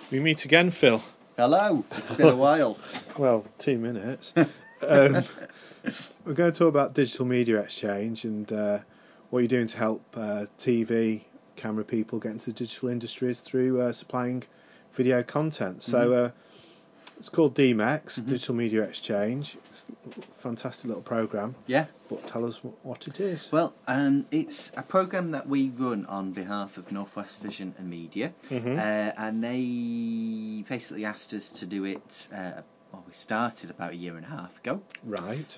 We meet again, Phil. Hello, it's been a while. Well, 2 minutes. We're going to talk about Digital Media Exchange and what you're doing to help TV, camera people get into the digital industries through supplying video content. So it's called DMEX, Digital Media Exchange. It's a fantastic little programme. Yeah. But tell us what it is. Well, it's a programme that we run on behalf of Northwest Vision and Media, and they basically asked us to do it. We started about 1.5 years ago. Right.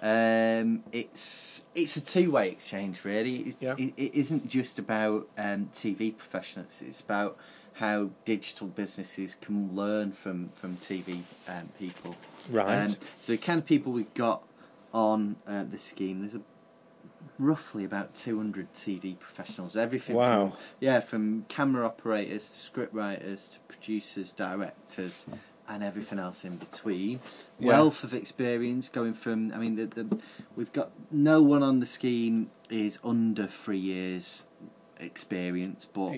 It's a two-way exchange, really. It isn't just about TV professionals. It's about how digital businesses can learn from TV people. Right. So the kind of people we've got on the scheme, there's roughly about 200 TV professionals. Everything from camera operators to script writers to producers, directors, and everything else in between. Yeah. Wealth of experience going from, we've got no one on the scheme is under 3 years experience, but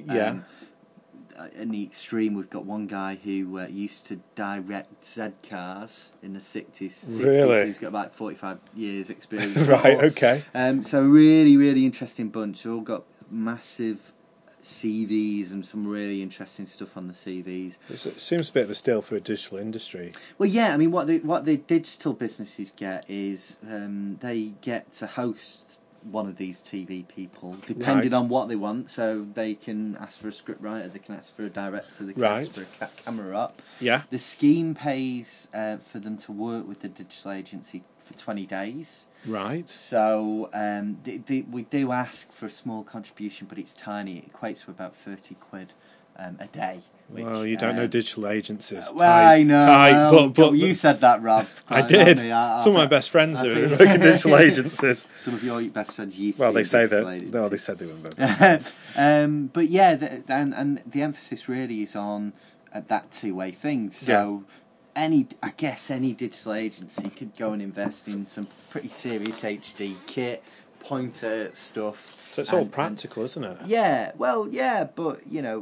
in the extreme, we've got one guy who used to direct Z cars in the 60s. Really? He's got about 45 years experience. Right, okay. So really, really interesting bunch. They've all got massive CVs and some really interesting stuff on the CVs. It seems a bit of a steal for a digital industry. Well, yeah, what the digital businesses get is they get to host one of these TV people, depending on what they want. So they can ask for a script writer, they can ask for a director, they can ask for a camera up. Yeah. The scheme pays for them to work with the digital agency for 20 days. Right. So we do ask for a small contribution, but it's tiny. It equates to about 30 quid a day. Which, well, you don't know digital agencies. I know. But you said that, Rob. I did. Some of my best friends are working digital agencies. Some of your best friends used to Well, be they say digital that. agencies. Well, they said they weren't. But yeah, and the emphasis really is on that two-way thing. So any digital agency could go and invest in some pretty serious HD kit, pointer stuff. So it's all practical, isn't it? Yeah, well, yeah, but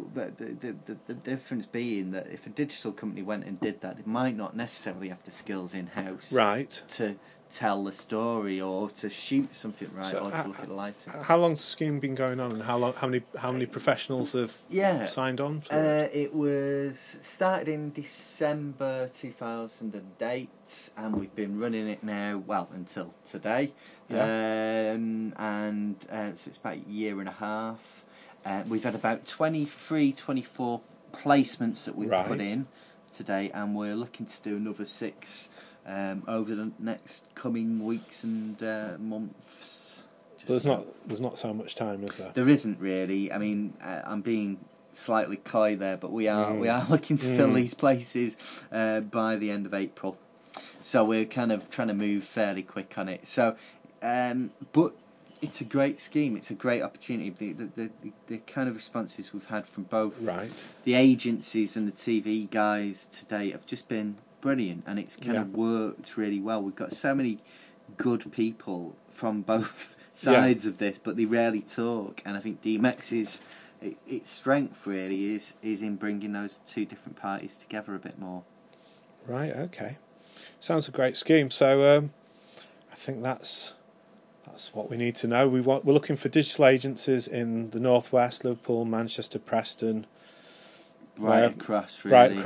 the difference being that if a digital company went and did that, they might not necessarily have the skills in house, right, to tell the story or to shoot something right, or to look at the lighting. How long's the scheme been going on, and how many professionals have signed on? It was started in December 2008, and we've been running it now, until today. So it's about 1.5 years. We've had about 24 placements that we've put in today, and we're looking to do another 6 over the next coming weeks and months. There's not so much time, is there? There isn't really. I'm being slightly coy there, but we are looking to fill these places by the end of April. So we're kind of trying to move fairly quick on it. So, but it's a great scheme. It's a great opportunity. The kind of responses we've had from both the agencies and the TV guys today have just been brilliant, and it's kind of worked really well. We've got so many good people from both sides of this, but they rarely talk. And I think DMEX's its strength really is in bringing those two different parties together a bit more. Right. Okay. Sounds a great scheme. So I think that's what we need to know. We're looking for digital agencies in the Northwest, Liverpool, Manchester, Preston. Right across,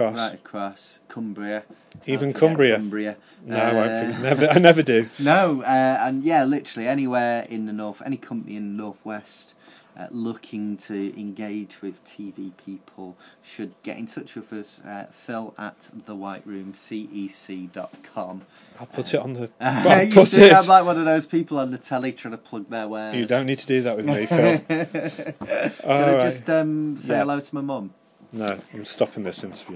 Cumbria. Even Cumbria. No, I never do. No, and literally anywhere in the north, any company in the Northwest looking to engage with TV people should get in touch with us. Phil at thewhiteroomcec.com. I'll put it on the. I'm like one of those people on the telly trying to plug their wares. You don't need to do that with me, Phil. Can I just say hello to my mum? No, I'm stopping this interview.